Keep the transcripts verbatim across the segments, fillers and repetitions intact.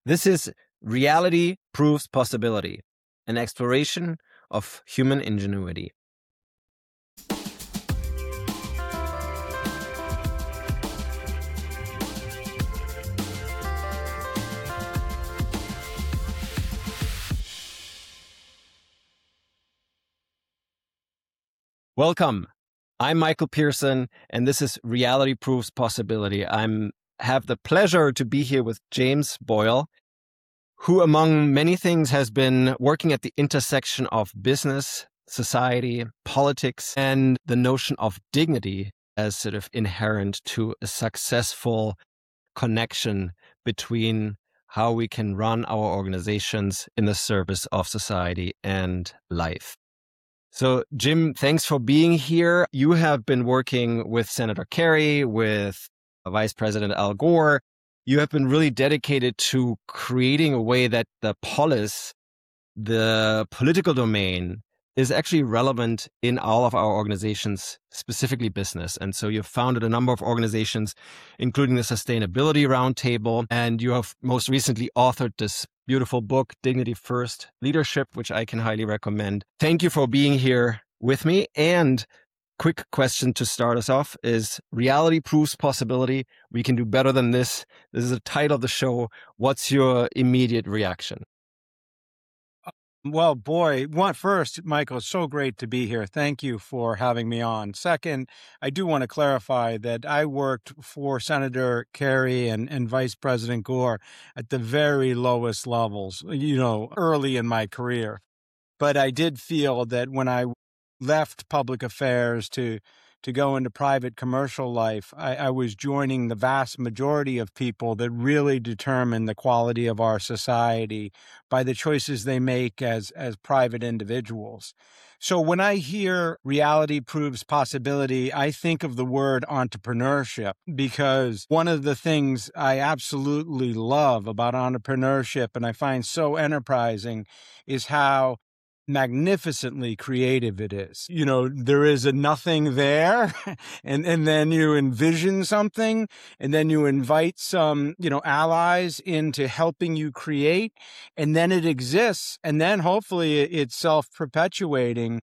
This is Reality Proves Possibility, an exploration of human ingenuity. Welcome. I'm Michael Pearson, and this is Reality Proves Possibility. I'm have the pleasure to be here with James Boyle, who, among many things, has been working at the intersection of business, society, politics, and the notion of dignity as sort of inherent to a successful connection between how we can run our organizations in the service of society and life. So, Jim, thanks for being here. You have been working with Senator Kerry, with Vice President Al Gore. You have been really dedicated to creating a way that the polis, the political domain, is actually relevant in all of our organizations, specifically business. And so you've founded a number of organizations, including the Sustainability Roundtable, and you have most recently authored this beautiful book, Dignity First Leadership, which I can highly recommend. Thank you for being here with me. And quick question to start us off is Reality Proves Possibility. We can do better than this. This is the title of the show. What's your immediate reaction? Well, boy, one, first, Michael, it's so great to be here. Thank you for having me on. Second, I do want to clarify that I worked for Senator Kerry and, and Vice President Gore at the very lowest levels, you know, early in my career. But I did feel that when I left public affairs to to go into private commercial life, I, I was joining the vast majority of people that really determine the quality of our society by the choices they make as, as private individuals. So when I hear reality proves possibility, I think of the word entrepreneurship, because one of the things I absolutely love about entrepreneurship and I find so enterprising is how magnificently creative it is. You know, there is a nothing there, and, and then you envision something, and then you invite some, you know, allies into helping you create, and then it exists, and then hopefully it's self-perpetuating.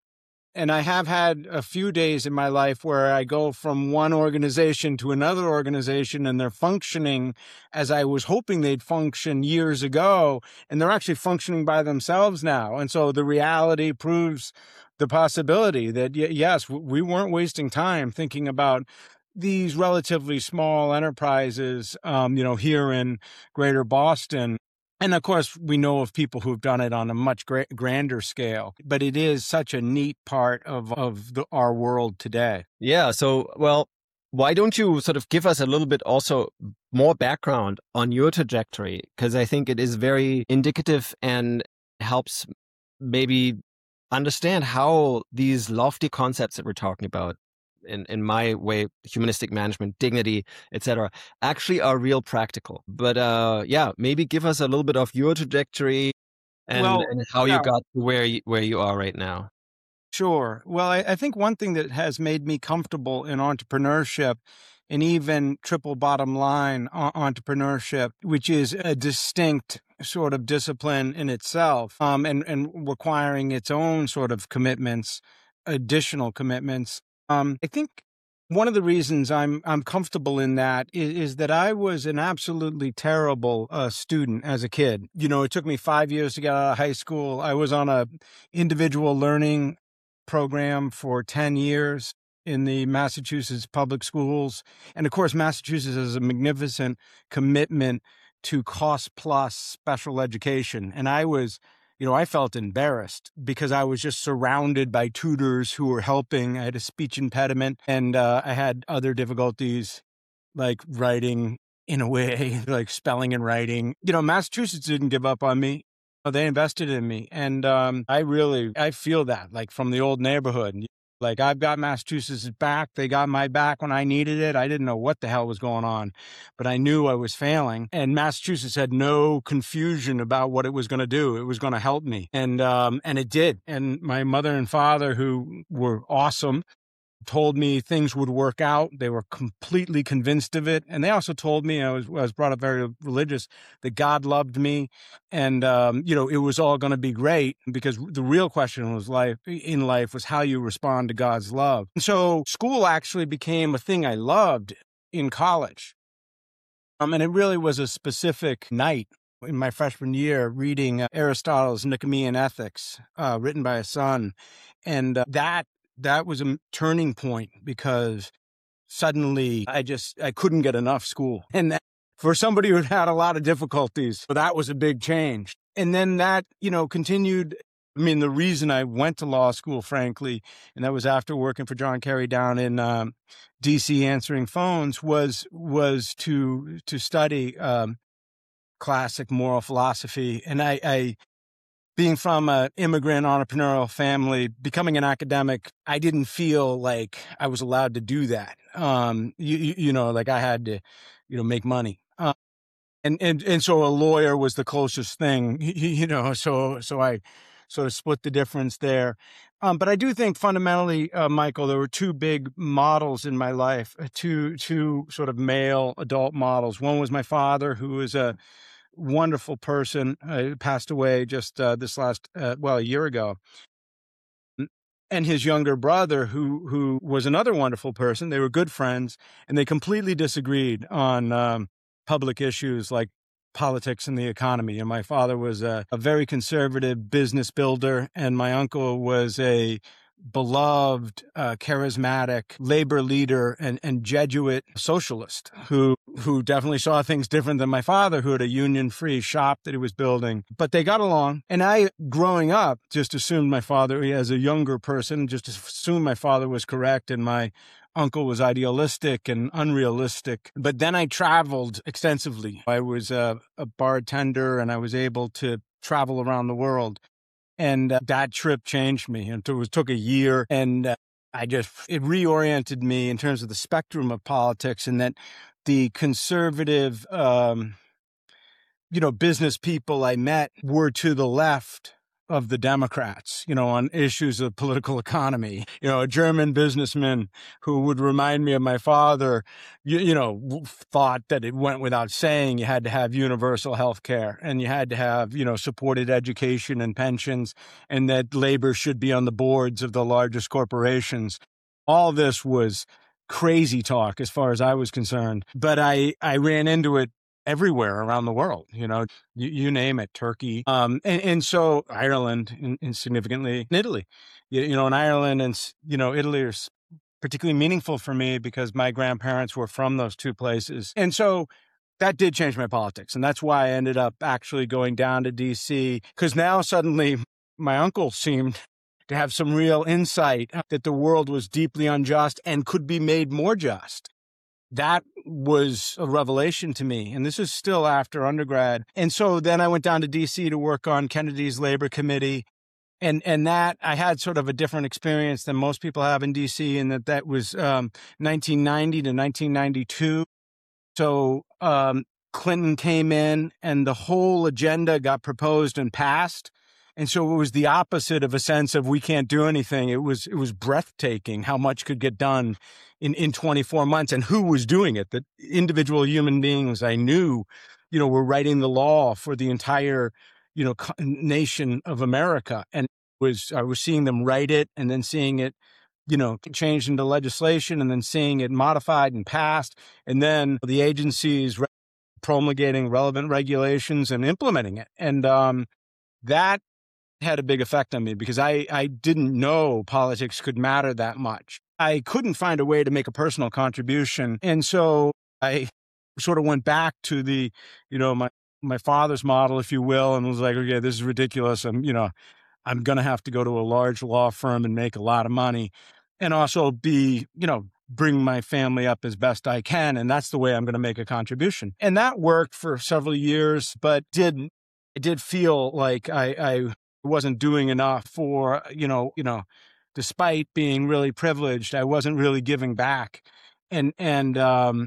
And I have had a few days in my life where I go from one organization to another organization and they're functioning as I was hoping they'd function years ago, and they're actually functioning by themselves now. And so the reality proves the possibility that, yes, we weren't wasting time thinking about these relatively small enterprises, um, you know, here in Greater Boston. And of course, we know of people who've done it on a much gra- grander scale, but it is such a neat part of, of the, our world today. Yeah. So, well, why don't you sort of give us a little bit also more background on your trajectory? Because I think it is very indicative and helps maybe understand how these lofty concepts that we're talking about, in, in my way, humanistic management, dignity, et cetera, actually are real practical. But uh, yeah, maybe give us a little bit of your trajectory and, well, and how yeah. you got to where you, where you are right now. Sure. Well, I, I think one thing that has made me comfortable in entrepreneurship and even triple bottom line entrepreneurship, which is a distinct sort of discipline in itself, um, and, and requiring its own sort of commitments, additional commitments. Um, I think one of the reasons I'm I'm comfortable in that is, is that I was an absolutely terrible uh, student as a kid. You know, it took me five years to get out of high school. I was on a individual learning program for ten years in the Massachusetts public schools. And of course, Massachusetts has a magnificent commitment to cost plus special education. And I was You know, I felt embarrassed because I was just surrounded by tutors who were helping. I had a speech impediment and uh, I had other difficulties like writing in a way, like spelling and writing. You know, Massachusetts didn't give up on me. They invested in me. And um, I really, I feel that like from the old neighborhood. Like I've got Massachusetts' back. They got my back when I needed it. I didn't know what the hell was going on, but I knew I was failing. And Massachusetts had no confusion about what it was going to do. It was going to help me. And, um, and it did. And my mother and father, who were awesome, told me things would work out. They were completely convinced of it. And they also told me, I was, I was brought up very religious, that God loved me. And, um, you know, it was all going to be great, because the real question was life in life was how you respond to God's love. And so school actually became a thing I loved in college. Um, and it really was a specific night in my freshman year reading uh, Aristotle's Nicomachean Ethics, uh, written by a son. And uh, that that was a turning point, because suddenly I just, I couldn't get enough school. And that, for somebody who had had a lot of difficulties, that was a big change. And then that, you know, continued. I mean, the reason I went to law school, frankly, and that was after working for John Kerry down in um, D C answering phones, was was to to study um, classic moral philosophy. And I, I being from an immigrant entrepreneurial family, becoming an academic, I didn't feel like I was allowed to do that. Um, you, you, you know, like I had to, you know, make money. Uh, and, and, and so a lawyer was the closest thing, you know, so, so I sort of split the difference there. Um, but I do think fundamentally, uh, Michael, there were two big models in my life, uh, two, two sort of male adult models. One was my father, who was a wonderful person, uh, passed away just uh, this last, uh, well, a year ago. And his younger brother, who who was another wonderful person. They were good friends, and they completely disagreed on um, public issues like politics and the economy. And my father was a, a very conservative business builder, and my uncle was a beloved, uh, charismatic labor leader and, and Jesuit socialist who who definitely saw things different than my father, who had a union-free shop that he was building. But they got along. And I, growing up, just assumed my father, as a younger person, just assumed my father was correct and my uncle was idealistic and unrealistic. But then I traveled extensively. I was a, a bartender, and I was able to travel around the world. And uh, that trip changed me. And it was, took a year, and uh, I just, it reoriented me in terms of the spectrum of politics, and that the conservative, um, you know, business people I met were to the left of the Democrats, you know, on issues of political economy. You know, a German businessman who would remind me of my father, you, you know, thought that it went without saying you had to have universal health care, and you had to have, you know, supported education and pensions, and that labor should be on the boards of the largest corporations. All this was crazy talk as far as I was concerned, but I, I ran into it everywhere around the world, you know, you, you name it, Turkey. Um, and, and so Ireland, in, in significantly, in Italy, you, you know, in Ireland and, you know, Italy are particularly meaningful for me because my grandparents were from those two places. And so that did change my politics. And that's why I ended up actually going down to D C, because now suddenly my uncle seemed to have some real insight that the world was deeply unjust and could be made more just. That was a revelation to me. And this is still after undergrad. And so then I went down to D C to work on Kennedy's Labor Committee. And and that, I had sort of a different experience than most people have in D C, in that that was um, nineteen ninety to nineteen ninety-two. So um, Clinton came in, and the whole agenda got proposed and passed. And so it was the opposite of a sense of we can't do anything. It was it was breathtaking how much could get done in, in twenty-four months, and who was doing it. The individual human beings I knew, you know, were writing the law for the entire, you know, nation of America. And was I was seeing them write it, and then seeing it, you know, changed into legislation, and then seeing it modified and passed, and then the agencies promulgating relevant regulations and implementing it. And um, that had a big effect on me, because I, I didn't know politics could matter that much. I couldn't find a way to make a personal contribution. And so I sort of went back to the, you know, my, my father's model, if you will, and was like, okay, this is ridiculous. I'm, you know, I'm going to have to go to a large law firm and make a lot of money, and also be, you know, bring my family up as best I can. And that's the way I'm going to make a contribution. And that worked for several years, but did, it did feel like I, I wasn't doing enough for, you know, you know, despite being really privileged, I wasn't really giving back. And, and, um,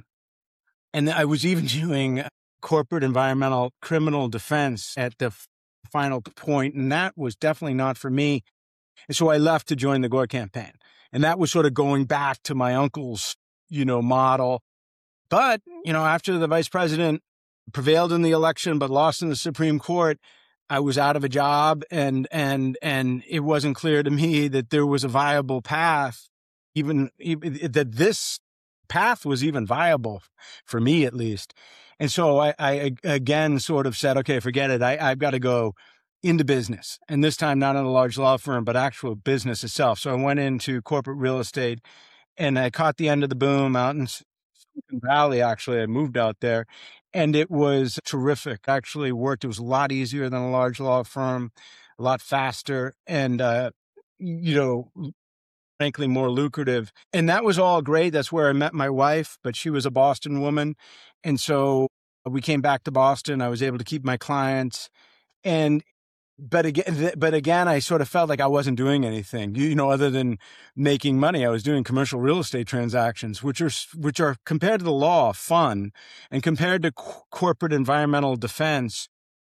and I was even doing corporate environmental criminal defense at the f- final point. And that was definitely not for me. And so I left to join the Gore campaign. And that was sort of going back to my uncle's, you know, model. But, you know, after the vice president prevailed in the election, but lost in the Supreme Court, I was out of a job, and, and, and it wasn't clear to me that there was a viable path, even, even that this path was even viable for me, at least. And so I, I again sort of said, okay, forget it. I, I've got to go into business, and this time not in a large law firm, but actual business itself. So I went into corporate real estate, and I caught the end of the boom out in Silicon Valley. Actually, I moved out there, and it was terrific. Actually worked. It was a lot easier than a large law firm, a lot faster, and, uh, you know, frankly, more lucrative. And that was all great. That's where I met my wife, but she was a Boston woman. And so we came back to Boston. I was able to keep my clients. And But again, but again, I sort of felt like I wasn't doing anything, you know, other than making money. I was doing commercial real estate transactions, which are, which are compared to the law, fun, and compared to co- corporate environmental defense,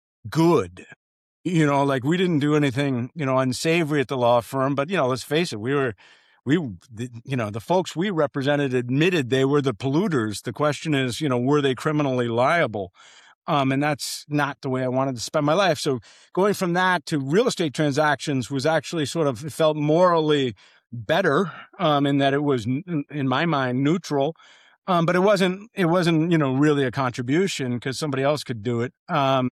good. You know, like we didn't do anything, you know, unsavory at the law firm, but, you know, let's face it, we were, we, you know, the folks we represented admitted they were the polluters. The question is, you know, were they criminally liable? Um, and that's not the way I wanted to spend my life. So going from that to real estate transactions was actually sort of, it felt morally better, um, in that it was, in my mind, neutral. Um, but it wasn't, it wasn't, you know, really a contribution because somebody else could do it. Um,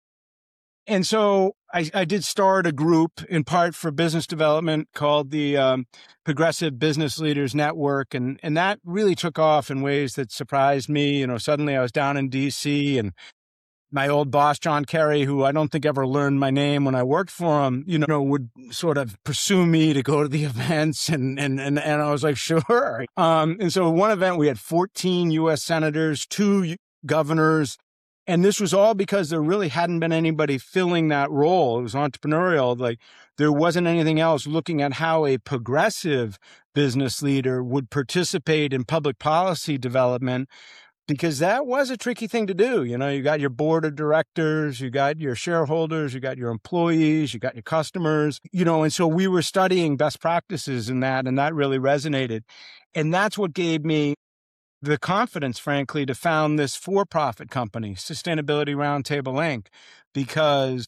and so I, I did start a group in part for business development called the um, Progressive Business Leaders Network. And, and that really took off in ways that surprised me. You know, suddenly I was down in D C, and my old boss, John Kerry, who I don't think ever learned my name when I worked for him, you know, would sort of pursue me to go to the events. And, and, and, and I was like, sure. Um, and so one event, we had fourteen U S senators, two governors. And this was all because there really hadn't been anybody filling that role. It was entrepreneurial. Like there wasn't anything else looking at how a progressive business leader would participate in public policy development, because that was a tricky thing to do. You know, you got your board of directors, you got your shareholders, you got your employees, you got your customers, you know, and so we were studying best practices in that, and that really resonated. And that's what gave me the confidence, frankly, to found this for-profit company, Sustainability Roundtable Incorporated, because,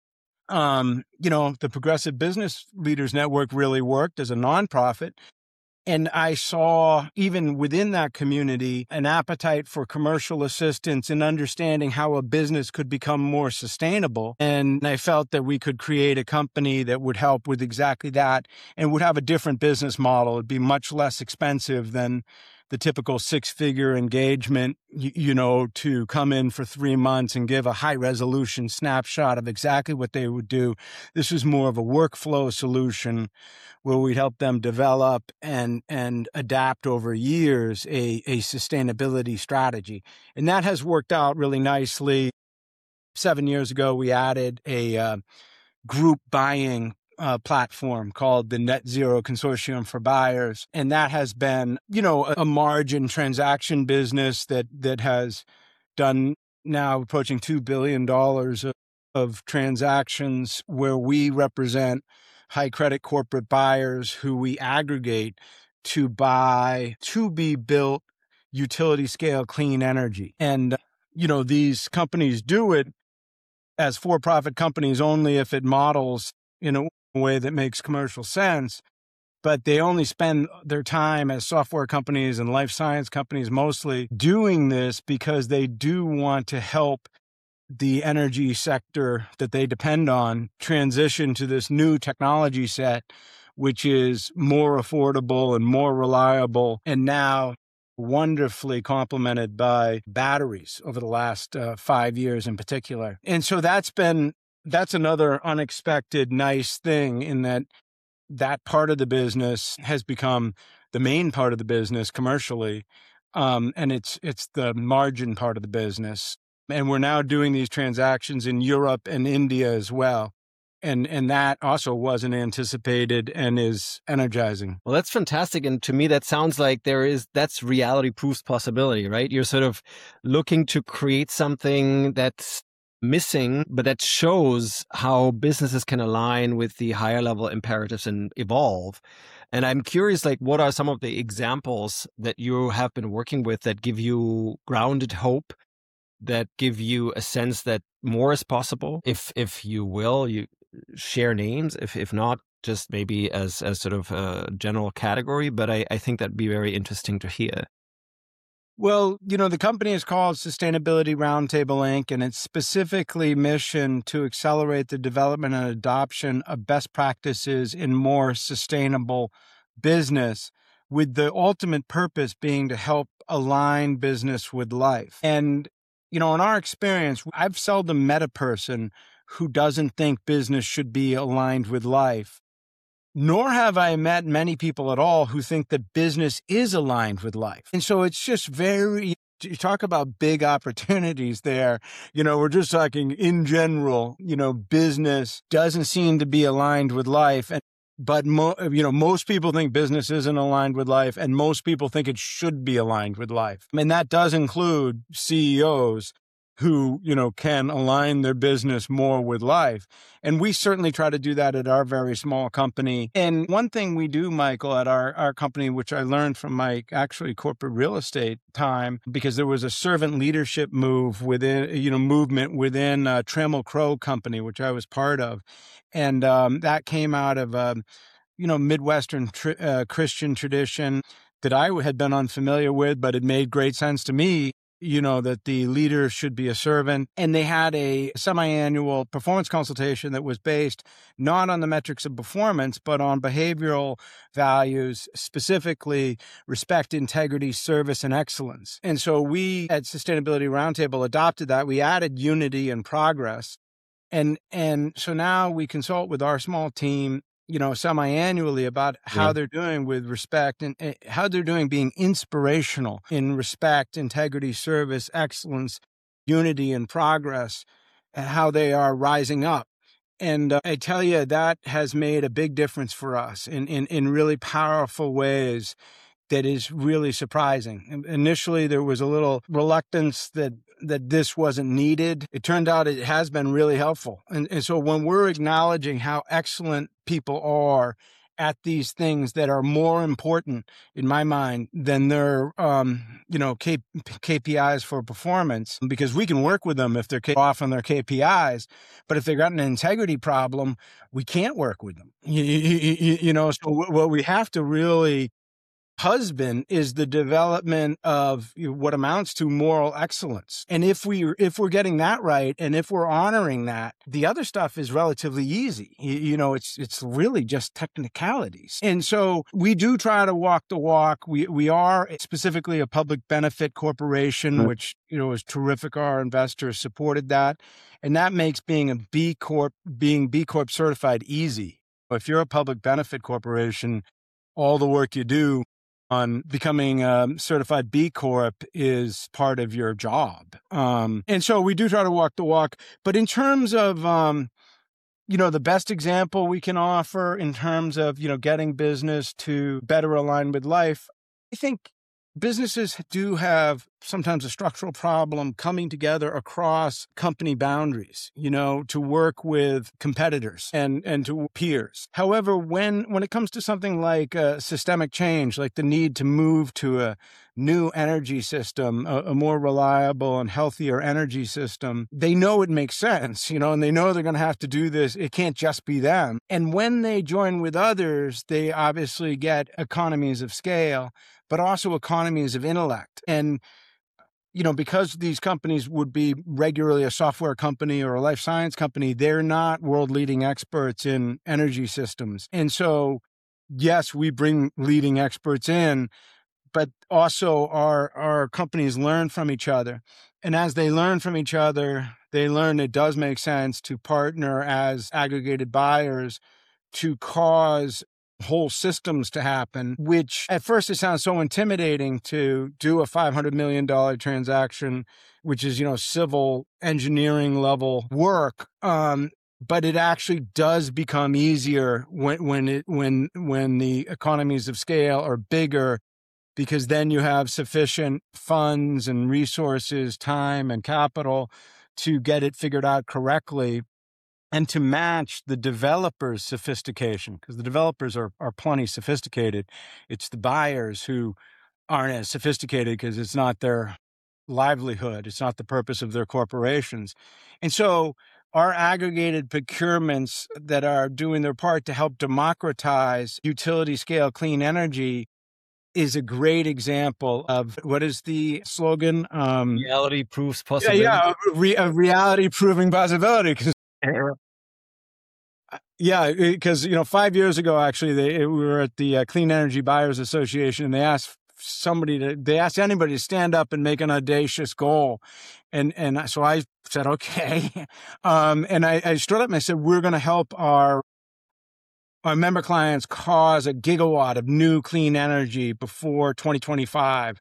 um, you know, the Progressive Business Leaders Network really worked as a nonprofit. And I saw, even within that community, an appetite for commercial assistance and understanding how a business could become more sustainable. And I felt that we could create a company that would help with exactly that and would have a different business model. It'd be much less expensive than the typical six-figure engagement, you, you know, to come in for three months and give a high-resolution snapshot of exactly what they would do. This was more of a workflow solution where we'd help them develop and and adapt over years a, a sustainability strategy. And that has worked out really nicely. Seven years ago, we added a uh, group buying Uh, platform called the Net Zero Consortium for Buyers. And that has been, you know, a, a margin transaction business that that has done now approaching two billion dollars of, of transactions, where we represent high credit corporate buyers who we aggregate to buy to be built utility scale clean energy. And, you know, these companies do it as for-profit companies only if it models in a way that makes commercial sense, but they only spend their time as software companies and life science companies mostly doing this because they do want to help the energy sector that they depend on transition to this new technology set, which is more affordable and more reliable, and now wonderfully complemented by batteries over the last uh, five years in particular. And so that's been That's another unexpected nice thing, in that that part of the business has become the main part of the business commercially. Um, and it's, it's the margin part of the business. And we're now doing these transactions in Europe and India as well. And, and that also wasn't anticipated and is energizing. Well, that's fantastic. And to me, that sounds like there is, that's reality proofs possibility, right? You're sort of looking to create something that's missing, but that shows how businesses can align with the higher level imperatives and evolve. And I'm curious, like, what are some of the examples that you have been working with that give you grounded hope, that give you a sense that more is possible? If if you will, you share names. If if not, just maybe as as sort of a general category. But I, I think that'd be very interesting to hear. Well, you know, the company is called Sustainability Roundtable Incorporated, and it's specifically mission to accelerate the development and adoption of best practices in more sustainable business, with the ultimate purpose being to help align business with life. And, you know, in our experience, I've seldom met a person who doesn't think business should be aligned with life. Nor have I met many people at all who think that business is aligned with life. And so it's just very, you talk about big opportunities there. You know, we're just talking in general, you know, business doesn't seem to be aligned with life. And, but, mo, you know, most people think business isn't aligned with life, and most people think it should be aligned with life. I mean, that does include C E Os who, you know, can align their business more with life. And we certainly try to do that at our very small company. And one thing we do, Michael, at our, our company, which I learned from my actually corporate real estate time, because there was a servant leadership move within, you know, movement within uh, Trammell Crow Company, which I was part of. And um, that came out of, um, you know, Midwestern tr- uh, Christian tradition that I had been unfamiliar with, but it made great sense to me, you know, that the leader should be a servant. And they had a semi-annual performance consultation that was based not on the metrics of performance, but on behavioral values, specifically respect, integrity, service, and excellence. And so we at Sustainability Roundtable adopted that. We added unity and progress. And, and so now we consult with our small team, you know, semi-annually about how yeah. they're doing with respect and uh, how they're doing being inspirational in respect, integrity, service, excellence, unity, and progress, and how they are rising up. And uh, I tell you, that has made a big difference for us in, in, in really powerful ways that is really surprising. Initially, there was a little reluctance that that this wasn't needed. It turned out it has been really helpful. And, and so when we're acknowledging how excellent people are at these things that are more important, in my mind, than their, um, you know, K- KPIs for performance, because we can work with them if they're off on their K P Is, but if they've got an integrity problem, we can't work with them. You, you, you know, so what we have to really husband is the development of what amounts to moral excellence. And if we if we're getting that right, and if we're honoring that, the other stuff is relatively easy. You, you know, it's it's really just technicalities. And so we do try to walk the walk. We we are specifically a public benefit corporation, mm-hmm. which, you know, is terrific. Our investors supported that. And that makes being a B Corp, being B Corp certified easy. If you're a public benefit corporation, all the work you do on becoming a certified B Corp is part of your job. Um, and so we do try to walk the walk. But in terms of, um, you know, the best example we can offer in terms of, you know, getting business to better align with life, I think businesses do have sometimes a structural problem coming together across company boundaries, you know, to work with competitors and, and to peers. However, when, when it comes to something like uh, systemic change, like the need to move to a new energy system, a, a more reliable and healthier energy system, they know it makes sense, you know, and they know they're going to have to do this. It can't just be them. And when they join with others, they obviously get economies of scale, but also economies of intellect. And, you know, because these companies would be regularly a software company or a life science company, they're not world-leading experts in energy systems. And so, yes, we bring leading experts in, but also our, our companies learn from each other. And as they learn from each other, they learn it does make sense to partner as aggregated buyers to cause whole systems to happen, which at first it sounds so intimidating to do a five hundred million dollars transaction, which is, you know, civil engineering level work. Um, but it actually does become easier when, when it, when, when the economies of scale are bigger, because then you have sufficient funds and resources, time and capital to get it figured out correctly and to match the developers' sophistication, because the developers are, are plenty sophisticated. It's the buyers who aren't as sophisticated because it's not their livelihood. It's not the purpose of their corporations. And so our aggregated procurements that are doing their part to help democratize utility scale clean energy is a great example of, what is the slogan? Um, Reality proves yeah, possibility. yeah, a, re, a reality proving possibility. Because yeah, because you know, five years ago, actually, they we were at the uh, Clean Energy Buyers Association, and they asked somebody to, they asked anybody to stand up and make an audacious goal, and and so I said, okay, um, and I, I stood up and I said, we're going to help our our member clients cause a gigawatt of new clean energy before twenty twenty-five,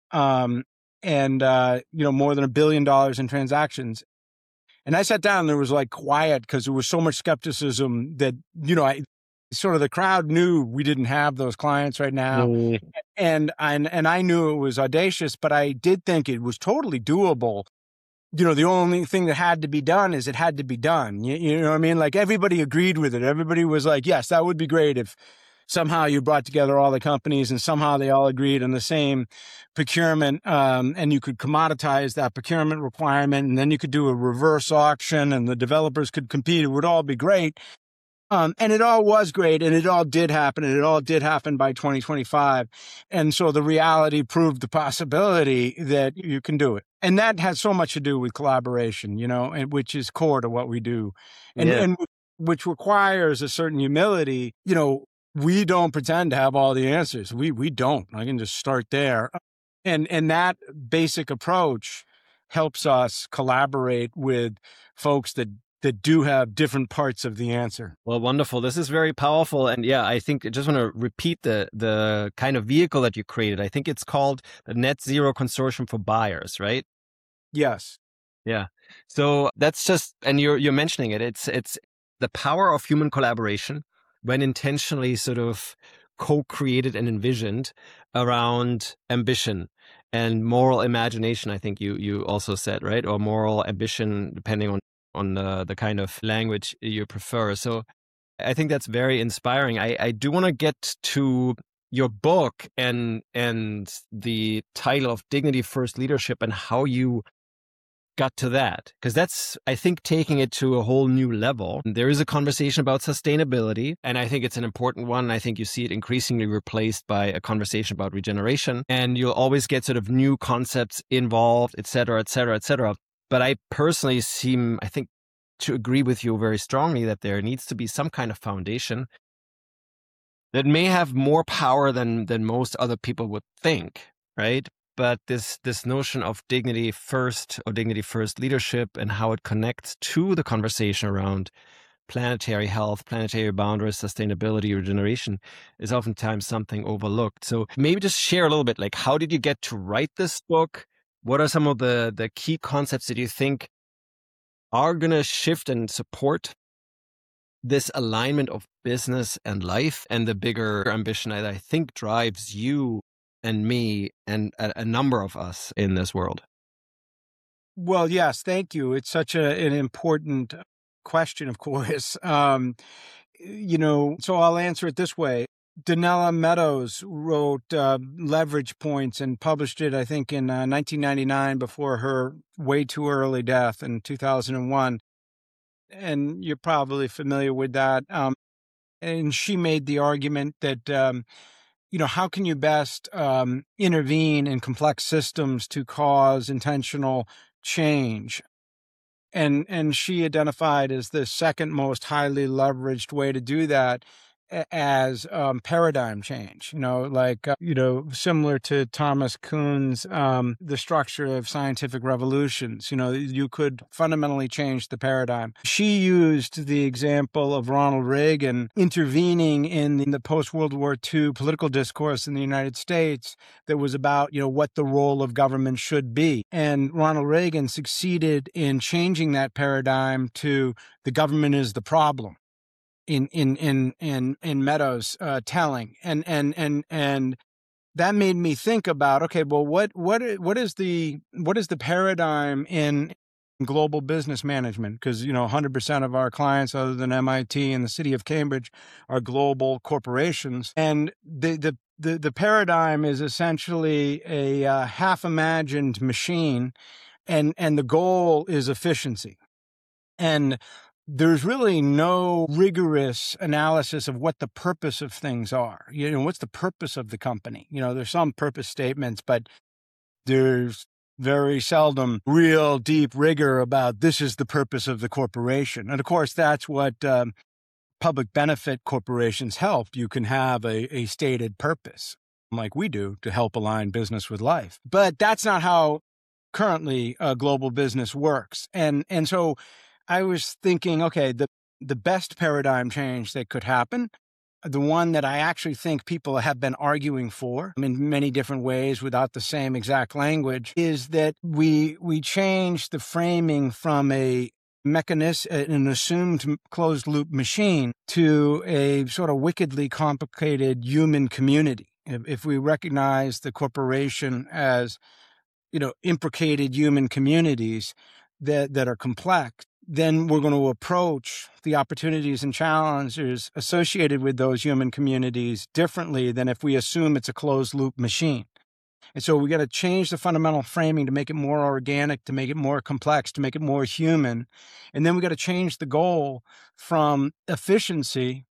um, and uh, you know, more than a billion dollars in transactions. And I sat down and there was like quiet because there was so much skepticism that, you know, I sort of the crowd knew we didn't have those clients right now. Mm. And, and, and I knew it was audacious, but I did think it was totally doable. You know, the only thing that had to be done is it had to be done. You, you know what I mean? Like everybody agreed with it. Everybody was like, yes, that would be great if somehow you brought together all the companies and somehow they all agreed on the same procurement, um, and you could commoditize that procurement requirement, and then you could do a reverse auction and the developers could compete. It would all be great. Um, and it all was great, and it all did happen, and it all did happen by twenty twenty-five. And so the reality proved the possibility that you can do it. And that has so much to do with collaboration, you know, and which is core to what we do. And, yeah. and which requires a certain humility. You know, we don't pretend to have all the answers. We we don't. I can just start there. And and that basic approach helps us collaborate with folks that that do have different parts of the answer. Well, wonderful. This is very powerful. And yeah, I think I just want to repeat the the kind of vehicle that you created. I think it's called the Net Zero Consortium for Buyers, right? Yes. Yeah. So that's just, and you're you're mentioning it. It's it's the power of human collaboration when intentionally sort of co-created and envisioned around ambition and moral imagination. I think you you also said, right? Or moral ambition, depending on on the, the kind of language you prefer. So I think that's very inspiring. I, I do want to get to your book and and the title of Dignity First Leadership and how you got to that, because that's, I think, taking it to a whole new level. There is a conversation about sustainability, and I think it's an important one. I think you see it increasingly replaced by a conversation about regeneration, and you'll always get sort of new concepts involved, et cetera, et cetera, et cetera. But I personally seem, I think, to agree with you very strongly that there needs to be some kind of foundation that may have more power than than most other people would think, right? But this this notion of dignity first or dignity first leadership and how it connects to the conversation around planetary health, planetary boundaries, sustainability, regeneration is oftentimes something overlooked. So maybe just share a little bit, like, how did you get to write this book? What are some of the, the key concepts that you think are going to shift and support this alignment of business and life and the bigger ambition that I think drives you and me and a, a number of us in this world? Well, yes, thank you. It's such a, an important question, of course. Um, you know, so I'll answer it this way. Donella Meadows wrote uh, Leverage Points and published it, I think, in uh, nineteen ninety-nine before her way too early death in two thousand one. And you're probably familiar with that. Um, and she made the argument that, um, you know, how can you best um, intervene in complex systems to cause intentional change? And and she identified as the second most highly leveraged way to do that as um, paradigm change, you know, like, uh, you know, similar to Thomas Kuhn's um, The Structure of Scientific Revolutions. You know, you could fundamentally change the paradigm. She used the example of Ronald Reagan intervening in the, in the post-World War Two political discourse in the United States that was about, you know, what the role of government should be. And Ronald Reagan succeeded in changing that paradigm to the government is the problem. in in in in in Meadows' uh, telling, and and and and that made me think about, okay, well, what what what is the what is the paradigm in global business management, because, you know, one hundred percent of our clients other than M I T and the city of Cambridge are global corporations. And the the the, the paradigm is essentially a uh, half-imagined machine, and and the goal is efficiency. And there's really no rigorous analysis of what the purpose of things are. You know, what's the purpose of the company? You know, there's some purpose statements, but there's very seldom real deep rigor about this is the purpose of the corporation. And of course, that's what um, public benefit corporations help. You can have a, a stated purpose, like we do, to help align business with life. But that's not how currently uh, global business works. And and so I was thinking, okay, the, the best paradigm change that could happen, the one that I actually think people have been arguing for in many different ways without the same exact language, is that we we change the framing from a mechanism, an assumed closed loop machine, to a sort of wickedly complicated human community. If, if we recognize the corporation as, you know, implicated human communities that, that are complex, then we're going to approach the opportunities and challenges associated with those human communities differently than if we assume it's a closed loop machine. And so we got to change the fundamental framing to make it more organic, to make it more complex, to make it more human. And then we got to change the goal from efficiency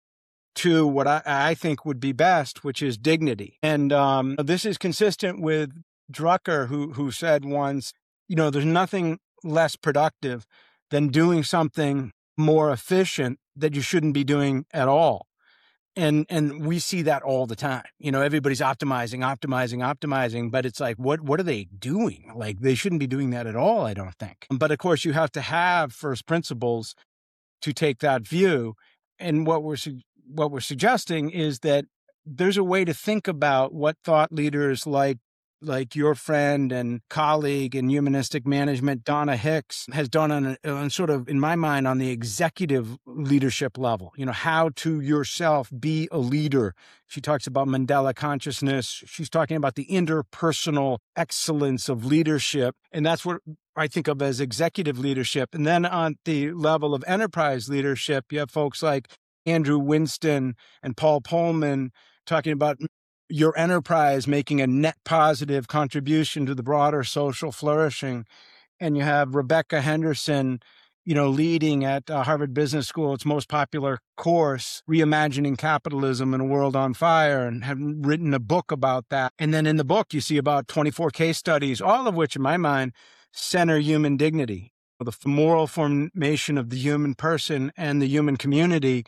to what I, I think would be best, which is dignity. And um, this is consistent with Drucker, who who said once, you know, there's nothing less productive than doing something more efficient that you shouldn't be doing at all. And and we see that all the time. You know, everybody's optimizing, optimizing, optimizing, but it's like, what what are they doing? Like, they shouldn't be doing that at all, I don't think. But of course, you have to have first principles to take that view. And what we're what we're suggesting is that there's a way to think about what thought leaders like like your friend and colleague in humanistic management, Donna Hicks, has done on, a, on sort of, in my mind, on the executive leadership level. You know, how to yourself be a leader. She talks about Mandela consciousness. She's talking about the interpersonal excellence of leadership. And that's what I think of as executive leadership. And then on the level of enterprise leadership, you have folks like Andrew Winston and Paul Polman talking about your enterprise making a net positive contribution to the broader social flourishing. And you have Rebecca Henderson, you know, leading at uh, Harvard Business School, its most popular course, Reimagining Capitalism in a World on Fire, and have written a book about that. And then in the book, you see about twenty-four case studies, all of which, in my mind, center human dignity, the moral formation of the human person and the human community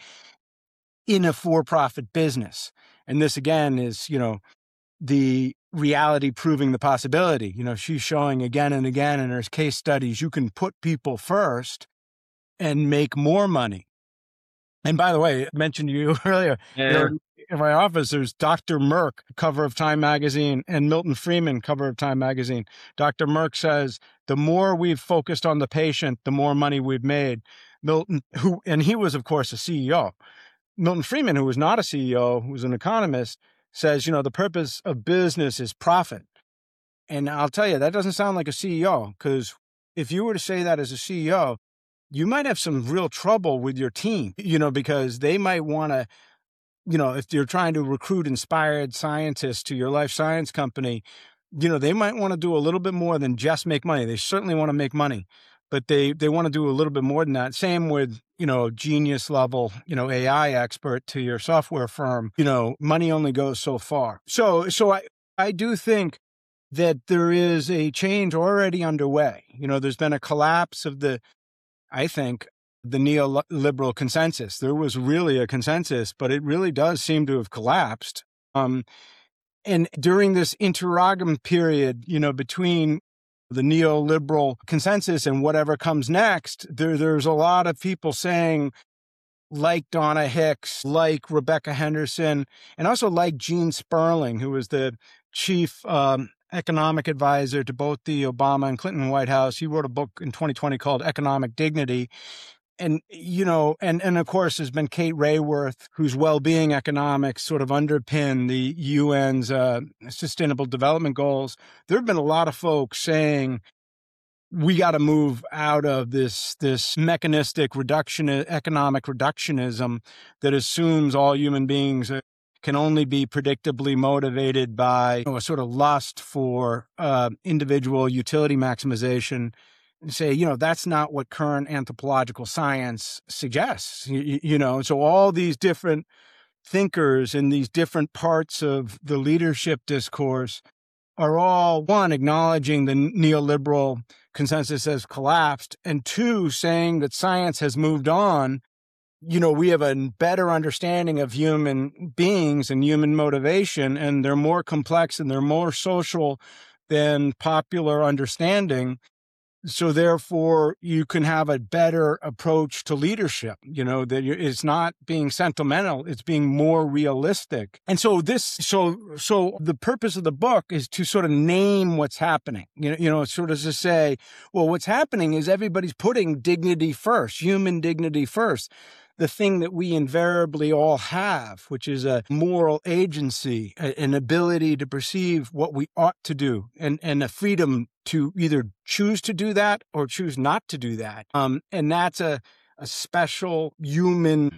in a for-profit business. And this, again, is, you know, the reality proving the possibility. You know, she's showing again and again in her case studies, you can put people first and make more money. And by the way, I mentioned to you earlier, Yeah. you know, in my office, there's Doctor Merck, cover of Time magazine, and Milton Friedman, cover of Time magazine. Doctor Merck says, the more we've focused on the patient, the more money we've made. Milton, who, and he was, of course, a C E O. Milton Friedman, who was not a C E O, who was an economist, says, you know, the purpose of business is profit. And I'll tell you, that doesn't sound like a C E O, because if you were to say that as a C E O, you might have some real trouble with your team, you know, because they might want to, you know, if you're trying to recruit inspired scientists to your life science company, you know, they might want to do a little bit more than just make money. They certainly want to make money, but they, they want to do a little bit more than that. Same with, you know, genius level, you know, A I expert to your software firm. You know, money only goes so far. So, so I, I do think that there is a change already underway. You know, there's been a collapse of the, I think, the neoliberal consensus. There was really a consensus, but it really does seem to have collapsed. Um, and during this interregnum period, you know, between the neoliberal consensus and whatever comes next, there, there's a lot of people saying, like Donna Hicks, like Rebecca Henderson, and also like Gene Sperling, who was the chief um, economic advisor to both the Obama and Clinton White House. He wrote a book in twenty twenty called Economic Dignity. And, you know, and, and of course, there's been Kate Raworth, whose well-being economics sort of underpin the U N's uh, Sustainable Development Goals. There have been a lot of folks saying, we got to move out of this this mechanistic reduction, economic reductionism that assumes all human beings can only be predictably motivated by, you know, a sort of lust for uh, individual utility maximization. And say, you know, that's not what current anthropological science suggests. You, you know, so all these different thinkers in these different parts of the leadership discourse are all, one, acknowledging the neoliberal consensus has collapsed, and two, saying that science has moved on. You know, we have a better understanding of human beings and human motivation, and they're more complex and they're more social than popular understanding. So therefore, you can have a better approach to leadership, you know, that it's not being sentimental, it's being more realistic. And so this, so, so the purpose of the book is to sort of name what's happening, you know, you know, sort of to say, well, what's happening is everybody's putting dignity first, human dignity first. The thing that we invariably all have, which is a moral agency, an ability to perceive what we ought to do, and, and a freedom to either choose to do that or choose not to do that. Um, and that's a, a special human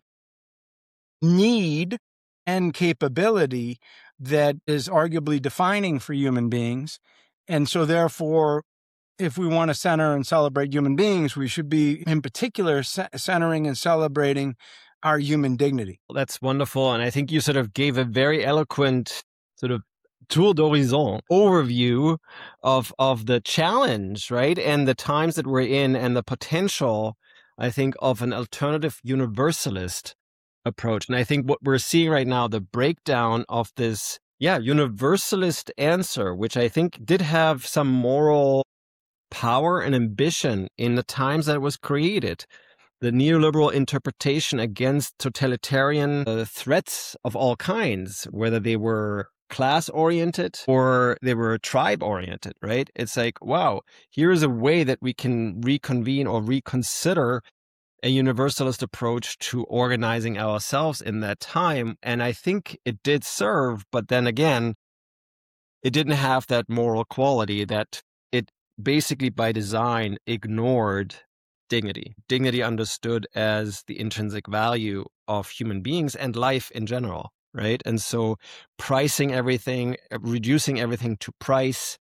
need and capability that is arguably defining for human beings. And so therefore, if we want to center and celebrate human beings, we should be, in particular, centering and celebrating our human dignity. That's wonderful. And I think you sort of gave a very eloquent sort of tour d'horizon overview of, of the challenge, right? And the times that we're in and the potential, I think, of an alternative universalist approach. And I think what we're seeing right now, the breakdown of this, yeah, universalist answer, which I think did have some moral power and ambition in the times that it was created. The neoliberal interpretation against totalitarian uh, threats of all kinds, whether they were class-oriented or they were tribe-oriented, right? It's like, wow, here's a way that we can reconvene or reconsider a universalist approach to organizing ourselves in that time. And I think it did serve, but then again, it didn't have that moral quality that it basically by design ignored dignity. Dignity understood as the intrinsic value of human beings and life in general, right? And so pricing everything, reducing everything to price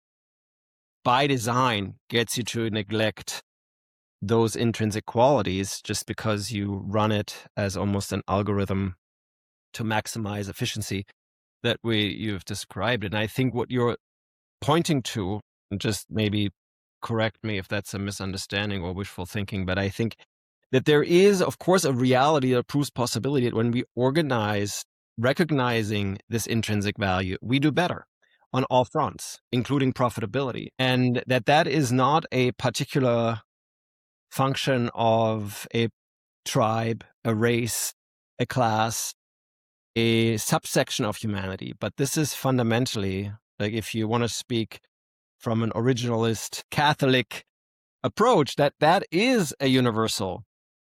by design gets you to neglect those intrinsic qualities just because you run it as almost an algorithm to maximize efficiency that way you've described. And I think what you're pointing to, just maybe correct me if that's a misunderstanding or wishful thinking, but I think that there is, of course, a reality that proves possibility that when we organize recognizing this intrinsic value, we do better on all fronts, including profitability. And that that is not a particular function of a tribe, a race, a class, a subsection of humanity. But this is fundamentally, like if you want to speak from an originalist Catholic approach, that that is a universal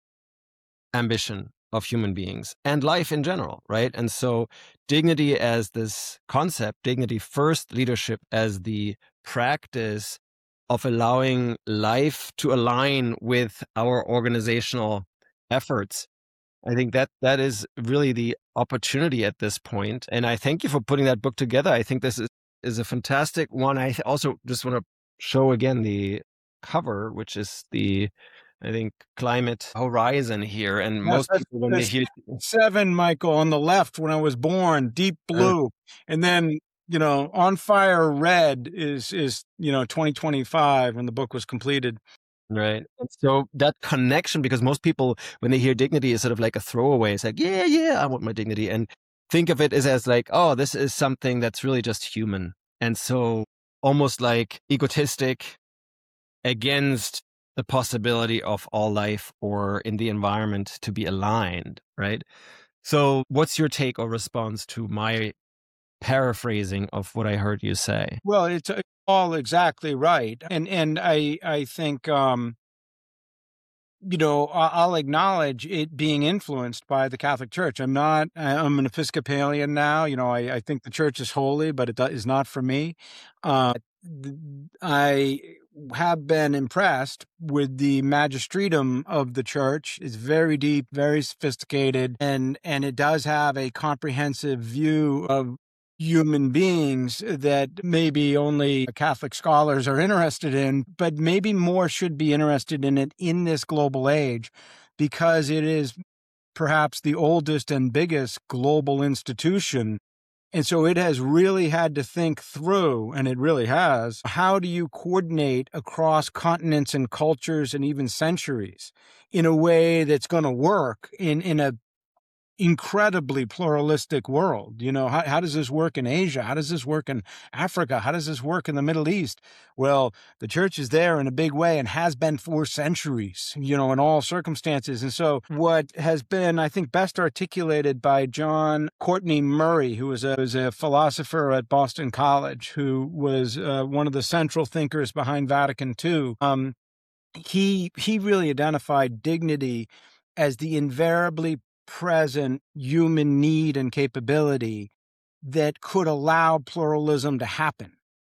ambition of human beings and life in general, right? And so dignity as this concept, dignity first, leadership as the practice of allowing life to align with our organizational efforts. I think that that is really the opportunity at this point. And I thank you for putting that book together. I think this is, is a fantastic one. I also just want to show again the cover, which is the, I think, climate horizon here. And yes, most people, when they hear seven, Michael, on the left, when I was born, deep blue, uh, and then, you know, on fire red is, is, you know, twenty twenty-five when the book was completed. Right. So that connection, because most people, when they hear dignity, is sort of like a throwaway. It's like, yeah, yeah, I want my dignity. And think of it as, as like, oh, this is something that's really just human. And so almost like egotistic against the possibility of all life or in the environment to be aligned, right? So what's your take or response to my paraphrasing of what I heard you say? Well, it's all exactly right. And and I I think, um, you know, I'll acknowledge it being influenced by the Catholic Church. I'm not, I'm an Episcopalian now. You know, I, I think the church is holy, but it is not for me. Uh, I have been impressed with the magistratum of the church. It's very deep, very sophisticated, and, and it does have a comprehensive view of human beings that maybe only Catholic scholars are interested in, but maybe more should be interested in it in this global age, because it is perhaps the oldest and biggest global institution. And so it has really had to think through, and it really has, how do you coordinate across continents and cultures and even centuries in a way that's going to work in, in a incredibly pluralistic world? You know, how, how does this work in Asia? How does this work in Africa? How does this work in the Middle East? Well, the church is there in a big way and has been for centuries, you know, in all circumstances. And so what has been, I think, best articulated by John Courtney Murray, who was a, was a philosopher at Boston College, who was uh, one of the central thinkers behind Vatican two, um, he, he really identified dignity as the invariably present human need and capability that could allow pluralism to happen.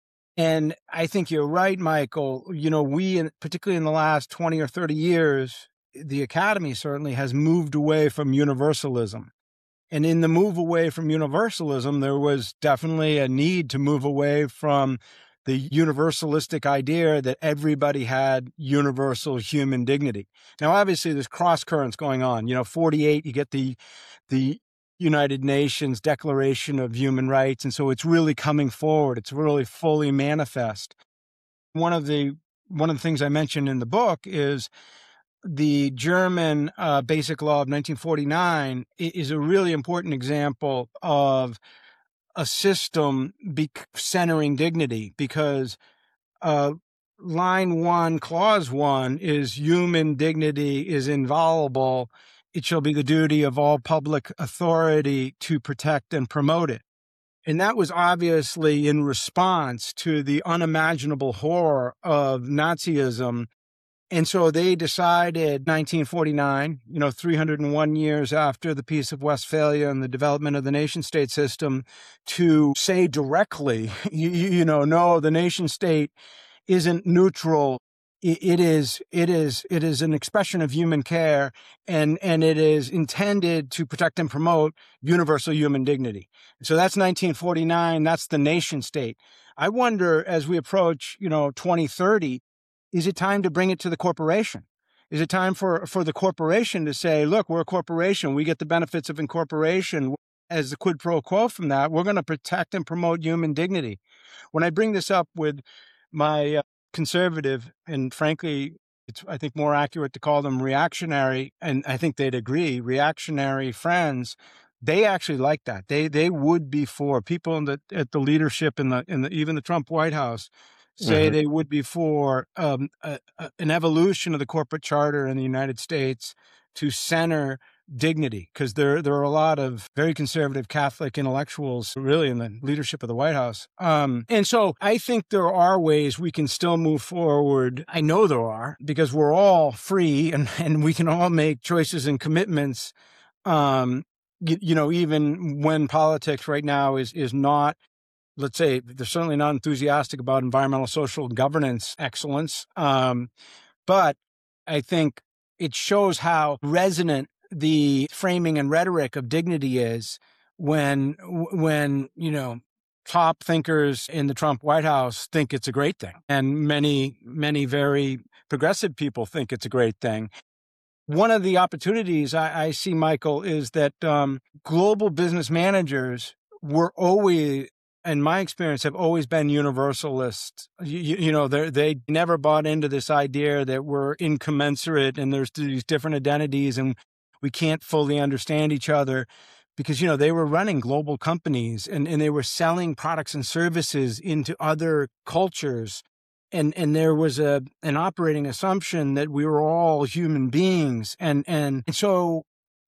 And I think you're right, Michael. You know, we, particularly in the last twenty or thirty years, the academy certainly has moved away from universalism. And in the move away from universalism, there was definitely a need to move away from the universalistic idea that everybody had universal human dignity. Now, obviously, there's cross currents going on. You know, forty-eight, you get the the United Nations Declaration of Human Rights, and so it's really coming forward. It's really fully manifest. One of the one of the things I mentioned in the book is the German uh, Basic Law of nineteen forty-nine is a really important example of a system be centering dignity, because uh, line one, clause one is human dignity is inviolable. It shall be the duty of all public authority to protect and promote it. And that was obviously in response to the unimaginable horror of Nazism. And so they decided nineteen forty-nine, you know, three hundred one years after the Peace of Westphalia and the development of the nation state system, to say directly, you, you know, no, the nation state isn't neutral. It, it is, it is, it is an expression of human care, and, and it is intended to protect and promote universal human dignity. So that's nineteen forty-nine. That's the nation state. I wonder, as we approach, you know, twenty thirty, is it time to bring it to the corporation? Is it time for, for the corporation to say, look, we're a corporation. We get the benefits of incorporation. As the quid pro quo from that, we're going to protect and promote human dignity. When I bring this up with my uh, conservative, and frankly, it's, I think, more accurate to call them reactionary, and I think they'd agree, reactionary friends, they actually like that. They they would be for people in the, at the leadership in the in the even the Trump White House say mm-hmm. they would be for um, a, a, an evolution of the corporate charter in the United States to center dignity, because there there are a lot of very conservative Catholic intellectuals really in the leadership of the White House. Um, and so I think there are ways we can still move forward. I know there are, because we're all free and, and we can all make choices and commitments, um, you, you know, even when politics right now is is not, let's say, they're certainly not enthusiastic about environmental, social, governance excellence. Um, but I think it shows how resonant the framing and rhetoric of dignity is when, when, you know, top thinkers in the Trump White House think it's a great thing. And many, many very progressive people think it's a great thing. One of the opportunities I, I see, Michael, is that um, global business managers were always, in my experience, have always been universalists. You, you know, they never bought into this idea that we're incommensurate and there's these different identities and we can't fully understand each other, because, you know, they were running global companies and, and they were selling products and services into other cultures. And, and there was a, an operating assumption that we were all human beings. And, and, and so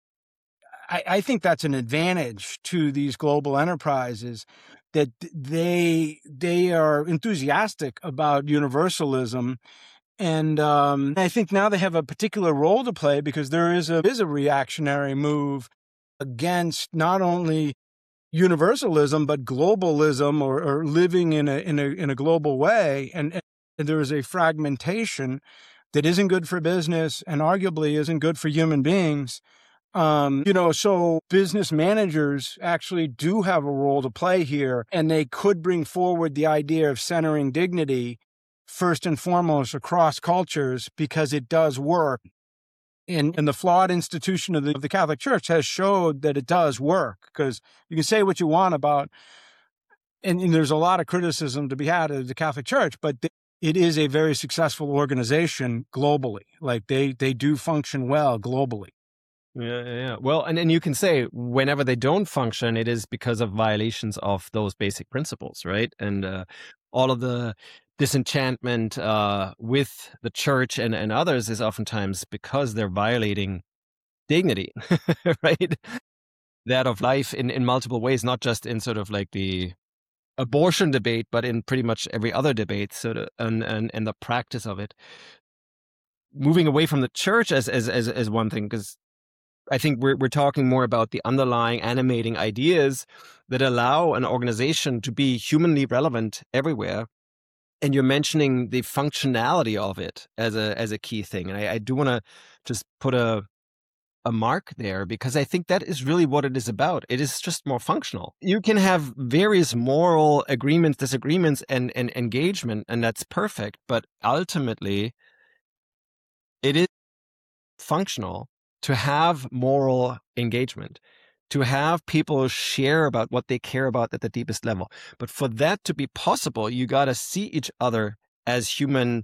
I, I think that's an advantage to these global enterprises, that they, they are enthusiastic about universalism. And um, I think now they have a particular role to play, because there is a, is a reactionary move against not only universalism, but globalism, or, or living in a, in a, in a global way. And, and there is a fragmentation that isn't good for business and arguably isn't good for human beings. Um, you know, so business managers actually do have a role to play here, and they could bring forward the idea of centering dignity first and foremost across cultures, because it does work. And, and the flawed institution of the, of the Catholic Church has showed that it does work, because you can say what you want about, and, and there's a lot of criticism to be had of the Catholic Church, but th- it is a very successful organization globally. Like they, they do function well globally. Yeah, yeah, yeah. Well, and, and you can say whenever they don't function, it is because of violations of those basic principles, right? And uh, all of the disenchantment uh, with the church and, and others is oftentimes because they're violating dignity, right? That of life in, in multiple ways, not just in sort of like the abortion debate, but in pretty much every other debate, sort of, and, and, and the practice of it. Moving away from the church as as as, as one thing, because I think we're we're talking more about the underlying animating ideas that allow an organization to be humanly relevant everywhere. And you're mentioning the functionality of it as a as a key thing. And I, I do want to just put a a mark there, because I think that is really what it is about. It is just more functional. You can have various moral agreements, disagreements, and, and engagement, and that's perfect. But ultimately, it is functional to have moral engagement, to have people share about what they care about at the deepest level. But for that to be possible, you got to see each other as human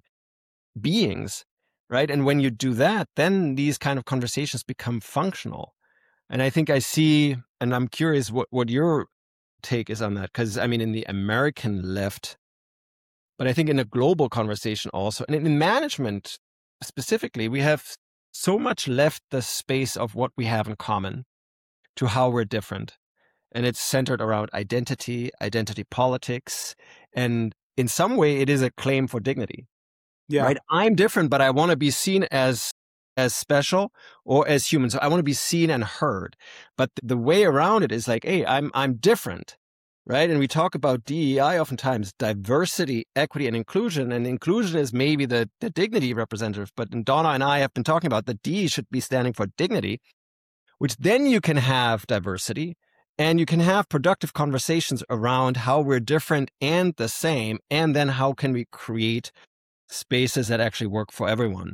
beings, right? And when you do that, then these kind of conversations become functional. And I think I see, and I'm curious what, what your take is on that, because I mean, in the American left, but I think in a global conversation also, and in management specifically, we have so much left the space of what we have in common to how we're different. And it's centered around identity, identity politics. And in some way, it is a claim for dignity. Yeah. Right? I'm different, but I want to be seen as as special or as human. So I want to be seen and heard. But the way around it is like, hey, I'm I'm different. Right? And we talk about D E I oftentimes, diversity, equity, and inclusion. And inclusion is maybe the, the dignity representative. But Donna and I have been talking about the D should be standing for dignity, which then you can have diversity and you can have productive conversations around how we're different and the same. And then how can we create spaces that actually work for everyone?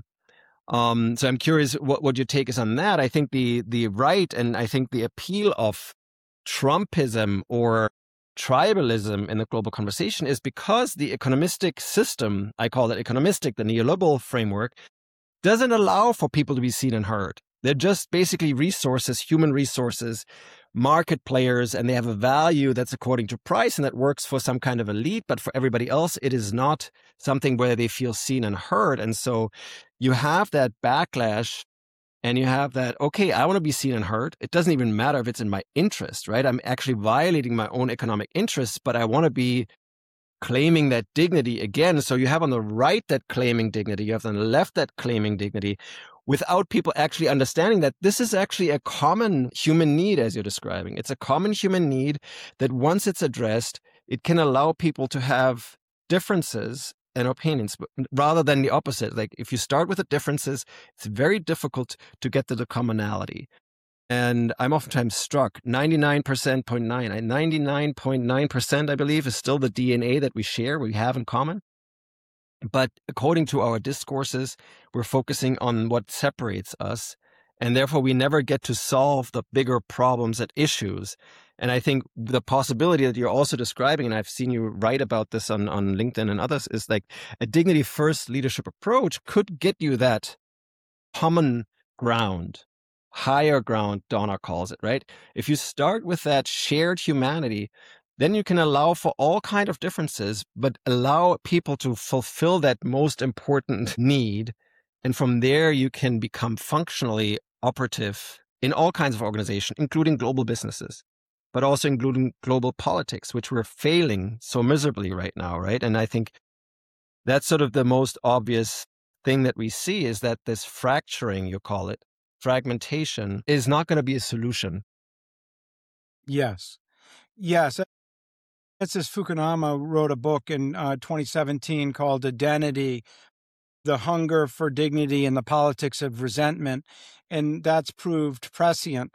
Um, so I'm curious what, what your take is on that. I think the the right, and I think the appeal of Trumpism or tribalism in the global conversation is because the economistic system, I call it economistic, the neoliberal framework, doesn't allow for people to be seen and heard. They're just basically resources, human resources, market players, and they have a value that's according to price and that works for some kind of elite. But for everybody else, it is not something where they feel seen and heard. And so you have that backlash and you have that, okay, I want to be seen and heard. It doesn't even matter if it's in my interest, right? I'm actually violating my own economic interests, but I want to be claiming that dignity again. So you have on the right that claiming dignity, you have on the left that claiming dignity, without people actually understanding that this is actually a common human need, as you're describing. It's a common human need that once it's addressed, it can allow people to have differences and opinions, rather than the opposite. Like if you start with the differences, it's very difficult to get to the commonality. And I'm oftentimes struck, ninety-nine percent point nine, ninety-nine point nine percent, I believe, is still the D N A that we share, we have in common. But according to our discourses, we're focusing on what separates us. And therefore, we never get to solve the bigger problems at issues. And I think the possibility that you're also describing, and I've seen you write about this on, on LinkedIn and others, is like a dignity-first leadership approach could get you that common ground, higher ground, Donna calls it, right? If you start with that shared humanity, then you can allow for all kind of differences, but allow people to fulfill that most important need. And from there, you can become functionally operative in all kinds of organizations, including global businesses, but also including global politics, which we're failing so miserably right now, right? And I think that's sort of the most obvious thing that we see is that this fracturing, you call it, fragmentation, is not going to be a solution. Yes. Yes. Francis Fukuyama wrote a book in uh, twenty seventeen called Identity, The Hunger for Dignity and the Politics of Resentment, and that's proved prescient.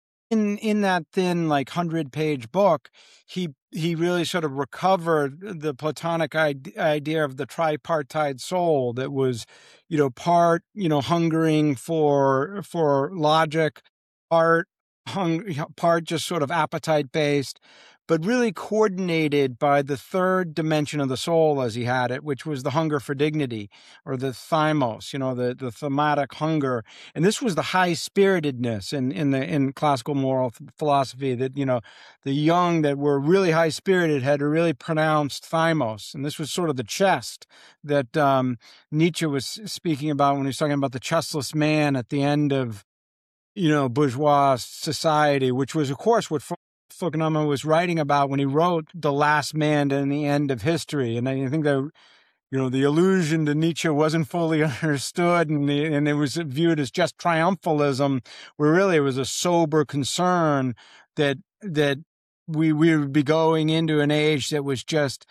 In in that thin, like hundred-page book, he he really sort of recovered the Platonic idea of the tripartite soul that was, you know, part, you know, hungering for for logic, part hung, part just sort of appetite-based, but really coordinated by the third dimension of the soul, as he had it, which was the hunger for dignity, or the thymos, you know, the, the thematic hunger. And this was the high-spiritedness in, in the in classical moral philosophy, that, you know, the young that were really high-spirited had a really pronounced thymos. And this was sort of the chest that um, Nietzsche was speaking about when he was talking about the chestless man at the end of, you know, bourgeois society, which was, of course, what Fukuyama was writing about when he wrote The Last Man and the End of History. And I think that, you know, the allusion to Nietzsche wasn't fully understood, and, the, and it was viewed as just triumphalism, where really it was a sober concern that that we, we would be going into an age that was just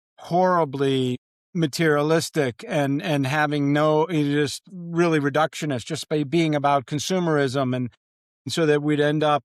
horribly materialistic and, and having no, just really reductionist, just by being about consumerism, and so that we'd end up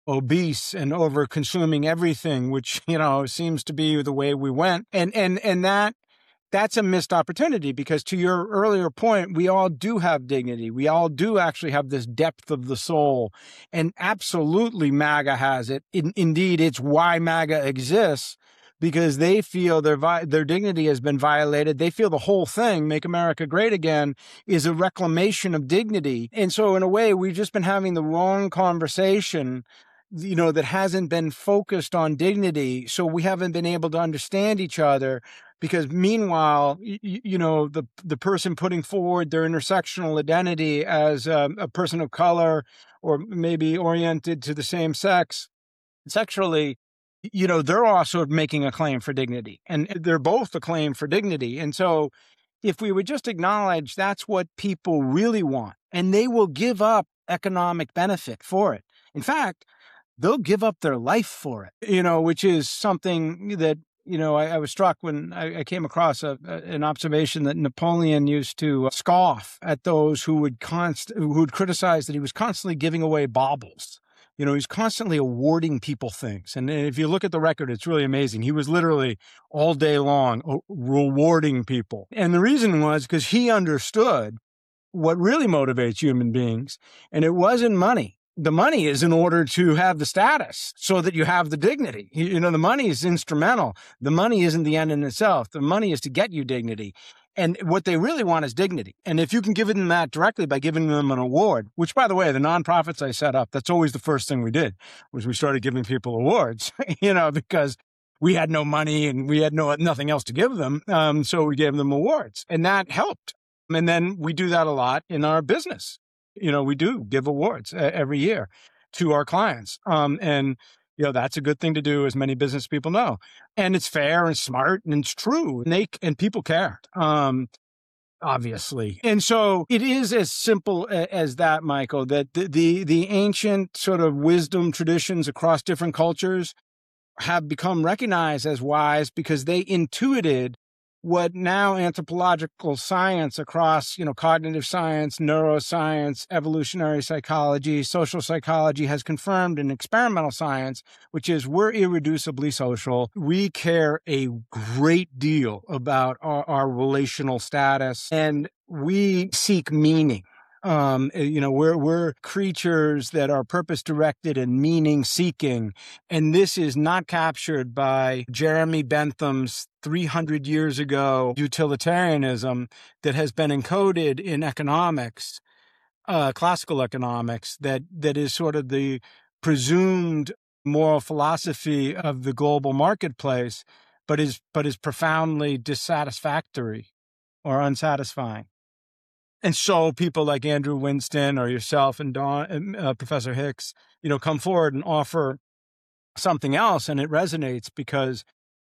obese and over consuming everything, which, you know, seems to be the way we went. And, and, and that, that's a missed opportunity, because to your earlier point, we all do have dignity. We all do actually have this depth of the soul, and absolutely MAGA has it. In, indeed, it's why MAGA exists, because they feel their vi- their dignity has been violated. They feel the whole thing, Make America Great Again, is a reclamation of dignity. And so in a way, we've just been having the wrong conversation, you know, that hasn't been focused on dignity. So we haven't been able to understand each other, because meanwhile, you, you know, the the person putting forward their intersectional identity as a, a person of color, or maybe oriented to the same sex sexually, you know, they're also making a claim for dignity, and they're both a claim for dignity. And so if we would just acknowledge that's what people really want, and they will give up economic benefit for it. In fact, they'll give up their life for it, you know, which is something that, you know, I, I was struck when I, I came across a, a, an observation that Napoleon used to scoff at those who would const who would criticize that he was constantly giving away baubles. You know, he's constantly awarding people things. And if you look at the record, it's really amazing. He was literally all day long rewarding people. And the reason was because he understood what really motivates human beings, and it wasn't money. The money is in order to have the status so that you have the dignity. You know, the money is instrumental. The money isn't the end in itself. The money is to get you dignity. And what they really want is dignity. And if you can give them that directly by giving them an award, which, by the way, the nonprofits I set up, that's always the first thing we did, was we started giving people awards, you know, because we had no money and we had no nothing else to give them. Um, so we gave them awards, and that helped. And then we do that a lot in our business. You know, we do give awards uh, every year to our clients. Um, and, you know, that's a good thing to do, as many business people know. And it's fair and smart and it's true. And they, and people care, um, obviously. And so it is as simple as that, Michael, that the, the, the ancient sort of wisdom traditions across different cultures have become recognized as wise because they intuited what now anthropological science across, you know, cognitive science, neuroscience, evolutionary psychology, social psychology has confirmed in experimental science, which is we're irreducibly social. We care a great deal about our, our relational status, and we seek meaning. Um, you know, we're, we're creatures that are purpose directed and meaning seeking. And this is not captured by Jeremy Bentham's three hundred years ago utilitarianism that has been encoded in economics, uh, classical economics, that, that is sort of the presumed moral philosophy of the global marketplace, but is, but is profoundly dissatisfactory or unsatisfying. And so people like Andrew Winston or yourself and Don, uh, Professor Hicks, you know, come forward and offer something else, and it resonates because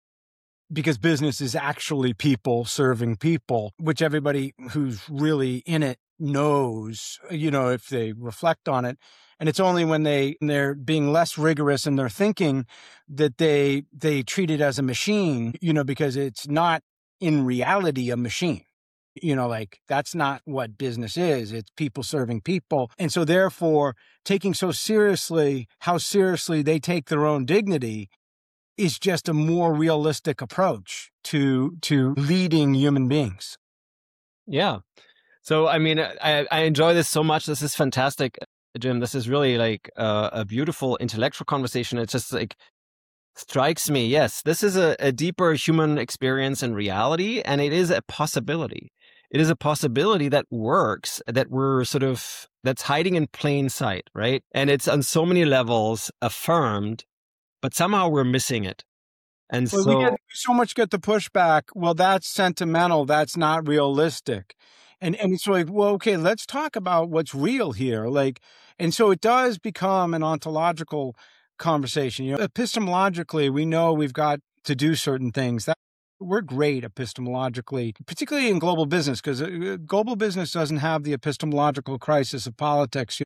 because business is actually people serving people, which everybody who's really in it knows, you know, if they reflect on it. And it's only when they, they're being less rigorous in their thinking that they, they treat it as a machine, you know, because it's not in reality a machine. You know, like that's not what business is. It's people serving people. And so therefore, taking so seriously how seriously they take their own dignity is just a more realistic approach to, to leading human beings. Yeah. So, I mean, I, I enjoy this so much. This is fantastic, Jim. This is really like a, a beautiful intellectual conversation. It just like strikes me. Yes, this is a, a deeper human experience in reality, and it is a possibility. It is a possibility that works, that we're sort of, that's hiding in plain sight, right? And it's on so many levels affirmed, but somehow we're missing it. And well, so we get, so much get the pushback. Well, that's sentimental. That's not realistic. And and it's like, well, okay, let's talk about what's real here. Like, and so it does become an ontological conversation. You know, epistemologically, we know we've got to do certain things. That we're great epistemologically, particularly in global business, because global business doesn't have the epistemological crisis of politics.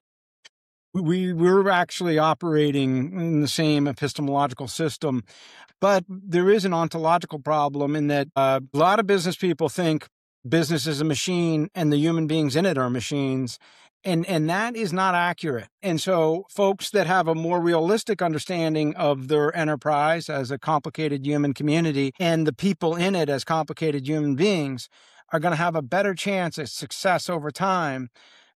We we're actually operating in the same epistemological system, but there is an ontological problem in that uh, a lot of business people think business is a machine and the human beings in it are machines. And, and that is not accurate. And so folks that have a more realistic understanding of their enterprise as a complicated human community and the people in it as complicated human beings are going to have a better chance at success over time,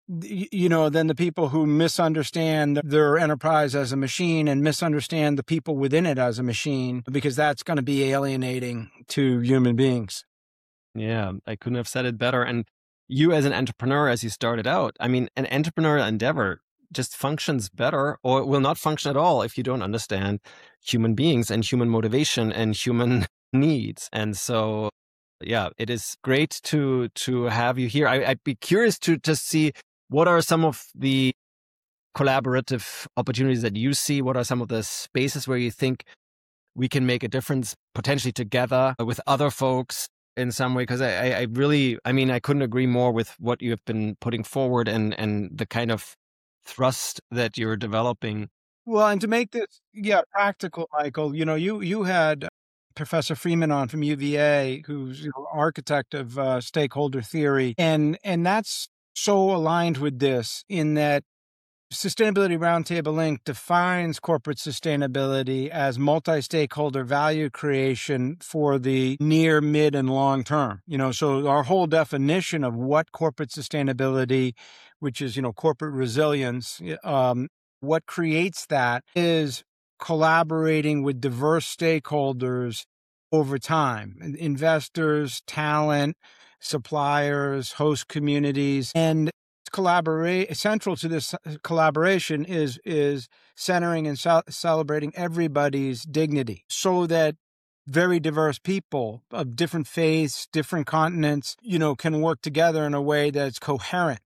you know, than the people who misunderstand their enterprise as a machine and misunderstand the people within it as a machine, because that's going to be alienating to human beings. Yeah, I couldn't have said it better. And you as an entrepreneur, as you started out, I mean, an entrepreneurial endeavor just functions better, or it will not function at all if you don't understand human beings and human motivation and human needs. And so, yeah, it is great to to have you here. I, I'd be curious to just see what are some of the collaborative opportunities that you see. What are some of the spaces where you think we can make a difference potentially together with other folks in some way? Because I, I really, I mean, I couldn't agree more with what you have been putting forward and, and the kind of thrust that you're developing. Well, and to make this, yeah, practical, Michael, you know, you, you had Professor Freeman on from U V A, who's you know, architect of uh, stakeholder theory. And, and that's so aligned with this in that Sustainability Roundtable Incorporated defines corporate sustainability as multi-stakeholder value creation for the near, mid, and long term. You know, so our whole definition of what corporate sustainability, which is, you know, corporate resilience, um, what creates that is collaborating with diverse stakeholders over time, investors, talent, suppliers, host communities, and collaborate central to this collaboration is is centering and ce- celebrating everybody's dignity so that very diverse people of different faiths, different continents, you know, can work together in a way that's coherent.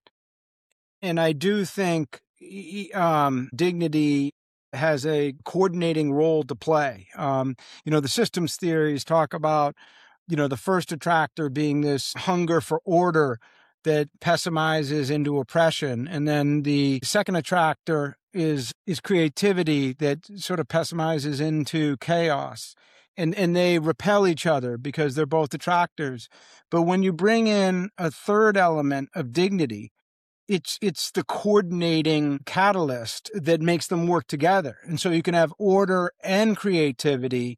And I do think um, dignity has a coordinating role to play. Um, you know, the systems theories talk about, you know, the first attractor being this hunger for order that pessimizes into oppression. And then the second attractor is is creativity that sort of pessimizes into chaos. And and they repel each other because they're both attractors. But when you bring in a third element of dignity, it's it's the coordinating catalyst that makes them work together. And so you can have order and creativity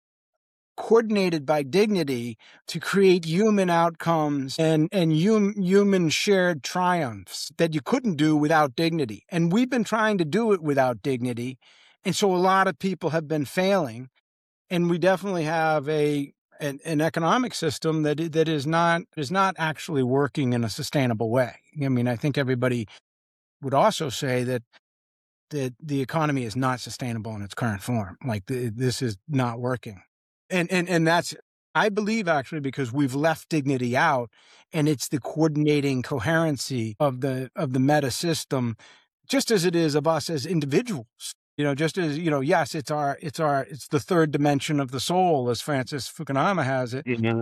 coordinated by dignity to create human outcomes and, and hum, human shared triumphs that you couldn't do without dignity. And we've been trying to do it without dignity. And so a lot of people have been failing. And we definitely have a an, an economic system that that is not is not actually working in a sustainable way. I mean, I think everybody would also say that that the economy is not sustainable in its current form. Like the, this is not working. And, and and that's, I believe, actually, because we've left dignity out, and it's the coordinating coherency of the of the meta system, just as it is of us as individuals. You know, just as, you know, yes, it's our it's our it's the third dimension of the soul, as Francis Fukuyama has it. Mm-hmm.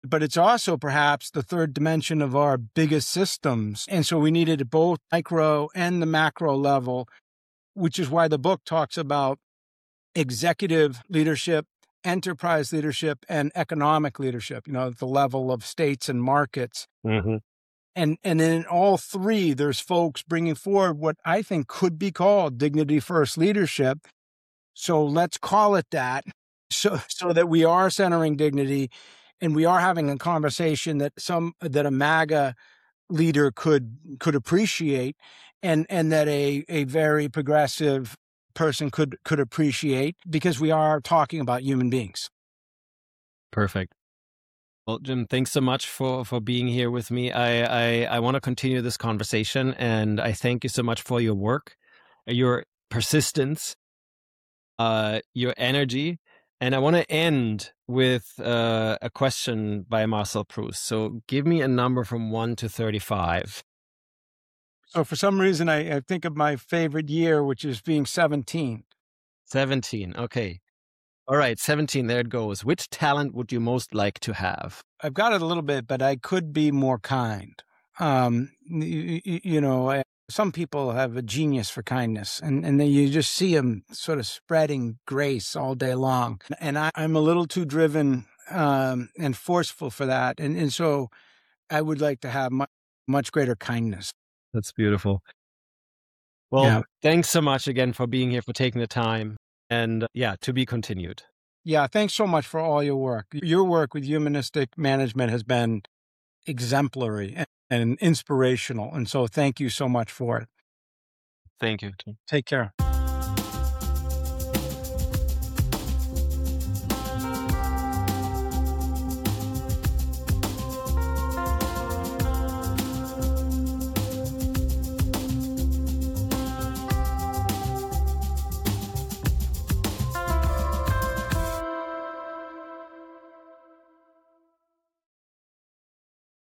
but it's also perhaps the third dimension of our biggest systems. And so we needed both micro and the macro level, which is why the book talks about executive leadership, enterprise leadership, and economic leadership, you know, at the level of states and markets. Mm-hmm. And, and in all three, there's folks bringing forward what I think could be called dignity first leadership. So let's call it that, so, so that we are centering dignity and we are having a conversation that some, that a MAGA leader could, could appreciate, and, and that a, a very progressive person could, could appreciate, because we are talking about human beings. Perfect. Well, Jim, thanks so much for, for being here with me. I, I, I want to continue this conversation, and I thank you so much for your work, your persistence, uh, your energy. And I want to end with uh, a question by Marcel Proust. So give me a number from one to thirty-five. So for some reason, I, I think of my favorite year, which is being seventeen. seventeen. Okay. All right. seventeen. There it goes. Which talent would you most like to have? I've got it a little bit, but I could be more kind. Um, you, you know, I, some people have a genius for kindness, and, and then you just see them sort of spreading grace all day long. And I, I'm a little too driven um, and forceful for that. And, and so I would like to have much, much greater kindness. That's beautiful. Well, yeah. Thanks so much again for being here, for taking the time. And uh, yeah, to be continued. Yeah, thanks so much for all your work. Your work with humanistic management has been exemplary and, and inspirational. And so thank you so much for it. Thank you. Take care.